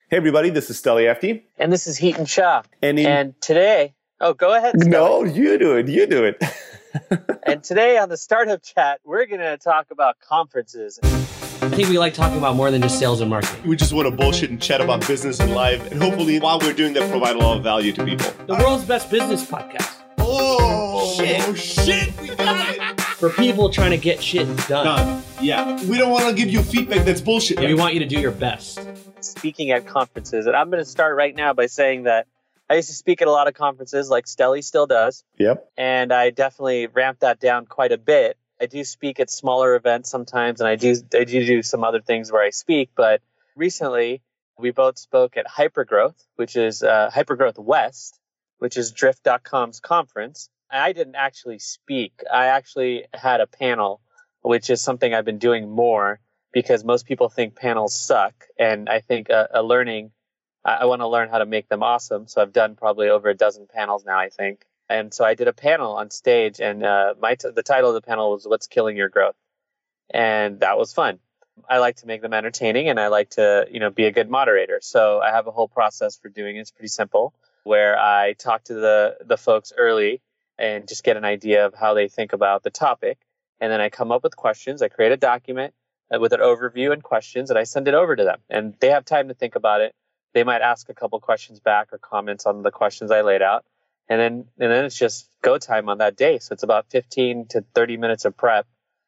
Hey everybody, this is Steli Efti. And this is Heaton Shah. And today, go ahead, Steli. No, you do it. And today on the Startup Chat, we're going to talk about conferences. I think we like talking about more than just sales and marketing. We just want to bullshit and chat about business and life, and hopefully while we're doing that, provide a lot of value to people. The world's best business podcast. Oh, shit, we got it. For people trying to get shit done. Yeah. We don't want to give you feedback that's bullshit. We want you to do your best. Speaking at conferences, and I'm going to start right now by saying that I used to speak at a lot of conferences like Steli still does. Yep. And I definitely ramped that down quite a bit. I do speak at smaller events sometimes, and I do some other things where I speak. But recently, we both spoke at Hypergrowth, which is Hypergrowth West, which is Drift.com's conference. I didn't actually speak. I actually had a panel, which is something I've been doing more because most people think panels suck. And I think I want to learn how to make them awesome. So I've done probably over a dozen panels now, I think. And so I did a panel on stage, and the title of the panel was "What's Killing Your Growth?" And that was fun. I like to make them entertaining, and I like to, be a good moderator. So I have a whole process for doing it. It's pretty simple, where I talk to the folks early and just get an idea of how they think about the topic. And then I come up with questions. I create a document with an overview and questions, and I send it over to them. And they have time to think about it. They might ask a couple questions back or comments on the questions I laid out. And then it's just go time on that day. So it's about 15 to 30 minutes of prep,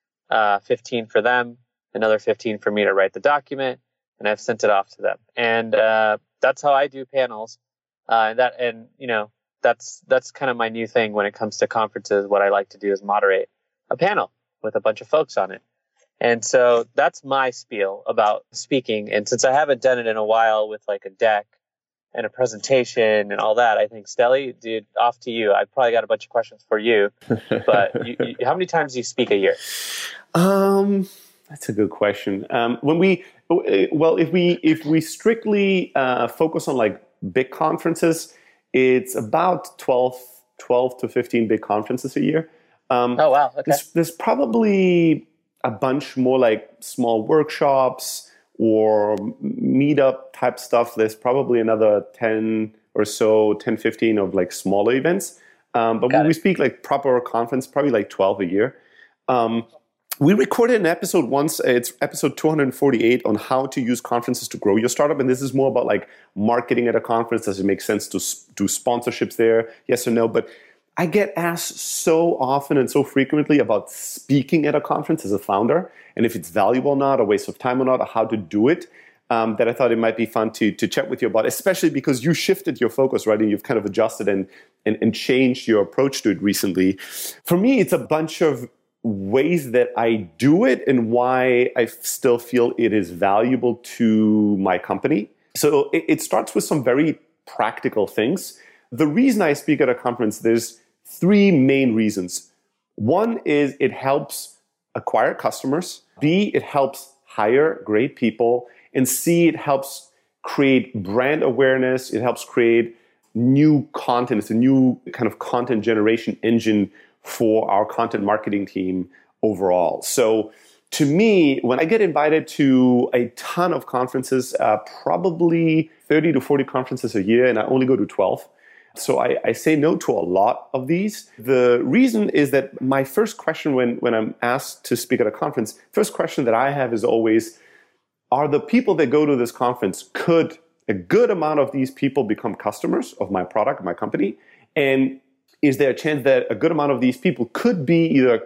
15 for them, another 15 for me to write the document, and I've sent it off to them. And that's how I do panels. That's kind of my new thing when it comes to conferences. What I like to do is moderate a panel with a bunch of folks on it. And so that's my spiel about speaking. And since I haven't done it in a while with like a deck and a presentation and all that, I think, Steli, dude, off to you. I've probably got a bunch of questions for you. But how many times do you speak a year? That's a good question. If we strictly focus on like big conferences, it's about 12 to 15 big conferences a year. Oh, wow. Okay. There's probably a bunch more like small workshops or meetup type stuff. There's probably another 10, 15 of like smaller events. But when we speak like proper conference, probably like 12 a year. We recorded an episode once, it's episode 248 on how to use conferences to grow your startup. And this is more about like marketing at a conference. Does it make sense to do sponsorships there? Yes or no? But I get asked so often and so frequently about speaking at a conference as a founder, and if it's valuable or not, a waste of time or not, or how to do it, that I thought it might be fun to chat with you about, especially because you shifted your focus, right? And you've kind of adjusted and changed your approach to it recently. For me, it's a bunch of ways that I do it and why I still feel it is valuable to my company. So it starts with some very practical things. The reason I speak at a conference, there's three main reasons. One is it helps acquire customers. B, it helps hire great people. And C, it helps create brand awareness. It helps create new content. It's a new kind of content generation engine for our content marketing team overall. So to me, when I get invited to a ton of conferences, probably 30 to 40 conferences a year, and I only go to 12. So I say no to a lot of these. The reason is that my first question when I'm asked to speak at a conference, first question that I have is always, are the people that go to this conference, could a good amount of these people become customers of my product, my company? And is there a chance that a good amount of these people could be either,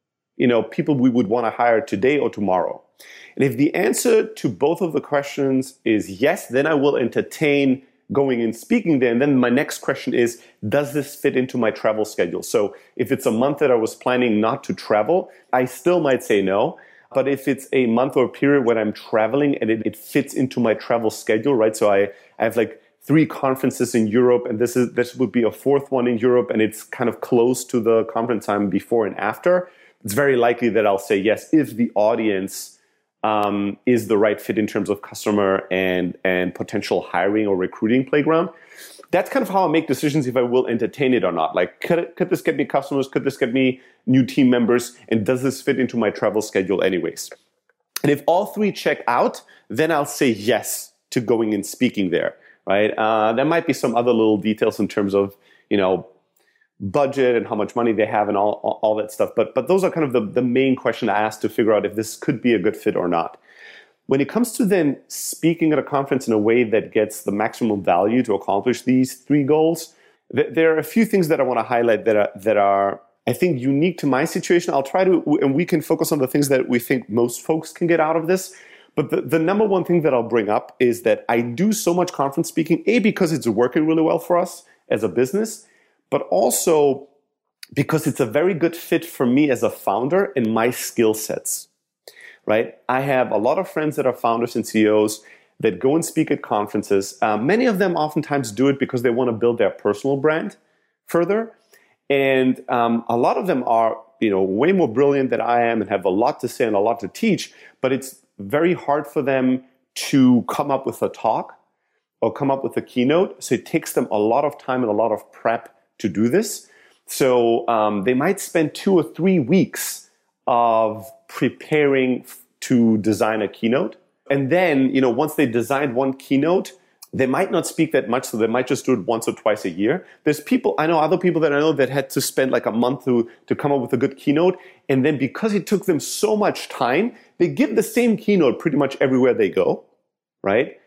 people we would want to hire today or tomorrow? And if the answer to both of the questions is yes, then I will entertain going and speaking there. And then my next question is, does this fit into my travel schedule? So if it's a month that I was planning not to travel, I still might say no. But if it's a month or a period when I'm traveling and it fits into my travel schedule, right? So I have like 3 conferences in Europe, and this would be a 4th one in Europe, and it's kind of close to the conference time before and after. It's very likely that I'll say yes if the audience is the right fit in terms of customer and potential hiring or recruiting playground. That's kind of how I make decisions if I will entertain it or not. Like, could this get me customers? Could this get me new team members? And does this fit into my travel schedule anyways? And if all 3 check out, then I'll say yes to going and speaking there, right? There might be some other little details in terms of, budget and how much money they have and all that stuff. But those are kind of the main question I ask to figure out if this could be a good fit or not. When it comes to then speaking at a conference in a way that gets the maximum value to accomplish these 3 goals, there are a few things that I want to highlight that are, I think, unique to my situation. I'll try to, and we can focus on the things that we think most folks can get out of this. But the number one thing that I'll bring up is that I do so much conference speaking, because it's working really well for us as a business, but also because it's a very good fit for me as a founder and my skill sets, right? I have a lot of friends that are founders and CEOs that go and speak at conferences. Many of them oftentimes do it because they want to build their personal brand further. And a lot of them are, way more brilliant than I am and have a lot to say and a lot to teach, but it's very hard for them to come up with a talk or come up with a keynote. So it takes them a lot of time and a lot of prep to do this. So they might spend 2 or 3 weeks of preparing to design a keynote. And then, once they design one keynote, they might not speak that much, so they might just do it once or twice a year. There's other people that I know that had to spend like a month to come up with a good keynote. And then because it took them so much time, they give the same keynote pretty much everywhere they go, right?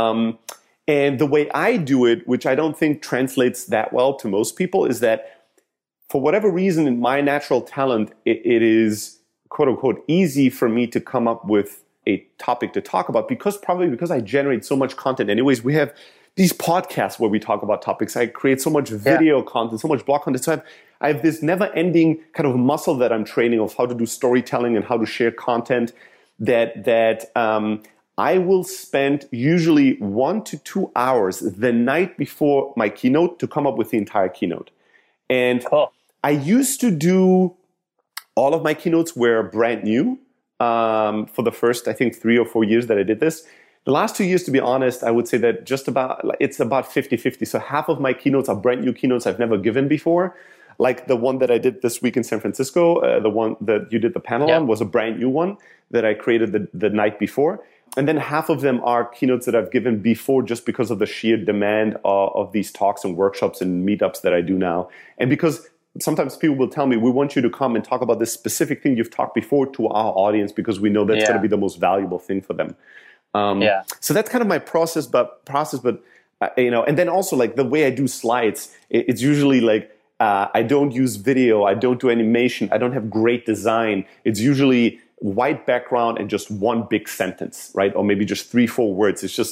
And the way I do it, which I don't think translates that well to most people, is that for whatever reason, in my natural talent, it is, quote unquote, easy for me to come up with a topic to talk about because I generate so much content. Anyways, we have these podcasts where we talk about topics. I create so much video content, so much blog content. So I have this never-ending kind of muscle that I'm training of how to do storytelling and how to share content that I will spend usually 1 to 2 hours the night before my keynote to come up with the entire keynote. And I used to do all of my keynotes were brand new for the first, I think, 3 or 4 years that I did this. The last 2 years, to be honest, I would say that it's about 50-50. So half of my keynotes are brand new keynotes I've never given before. Like the one that I did this week in San Francisco, the one that you did the panel on was a brand new one that I created the night before. And then half of them are keynotes that I've given before just because of the sheer demand of these talks and workshops and meetups that I do now. And because sometimes people will tell me, we want you to come and talk about this specific thing you've talked before to our audience because we know that's going to be the most valuable thing for them. So that's kind of my process, but and then also like the way I do slides, it's usually like, I don't use video, I don't do animation, I don't have great design. It's usually white background and just one big sentence, right? Or maybe just 3-4 words. It's